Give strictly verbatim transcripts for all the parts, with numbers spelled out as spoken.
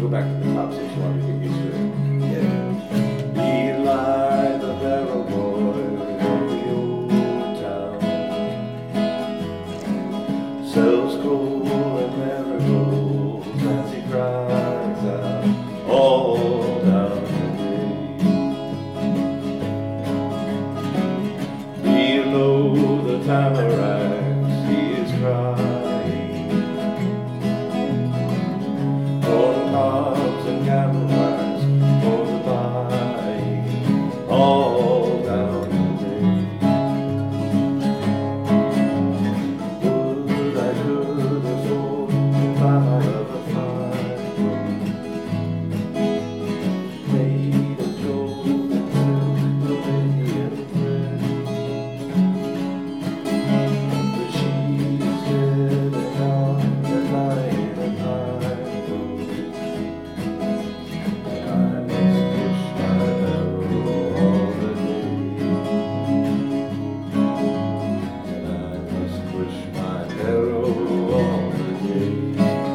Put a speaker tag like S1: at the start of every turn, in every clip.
S1: go back to the top section while we get used to it.
S2: Yeah.
S1: Eli, the barrel boy of the old town, sells coal and marigolds as he cries out all down the day. Below the tamaracks he is crying, corn cobs and camel wires for the buying all down the day. Would I could have sold if I might have a fine room made of gold and silk, Romanian thread. But she's dead and gone and lying and lying low. And I must push my barrow all the day. And I must push my barrow all the day.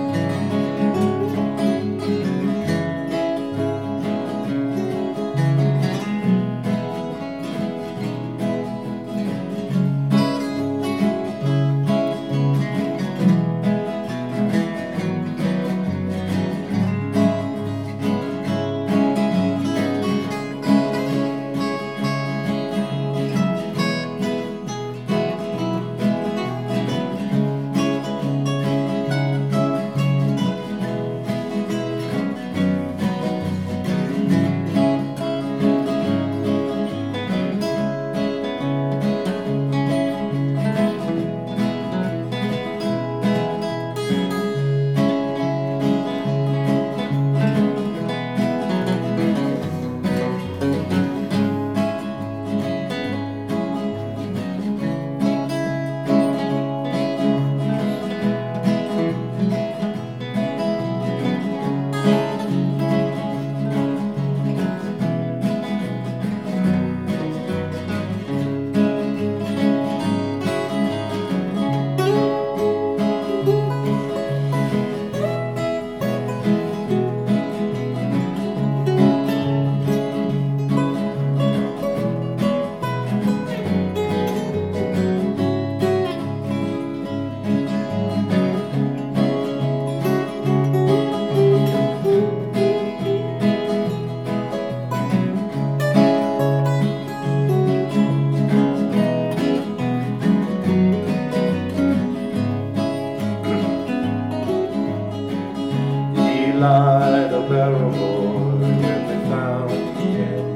S1: Eli, the barrel boy, when they found him,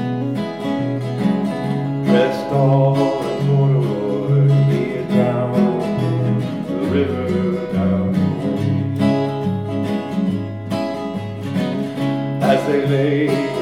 S1: dressed all in corduroy, he had drowned in the river down the way. As they lay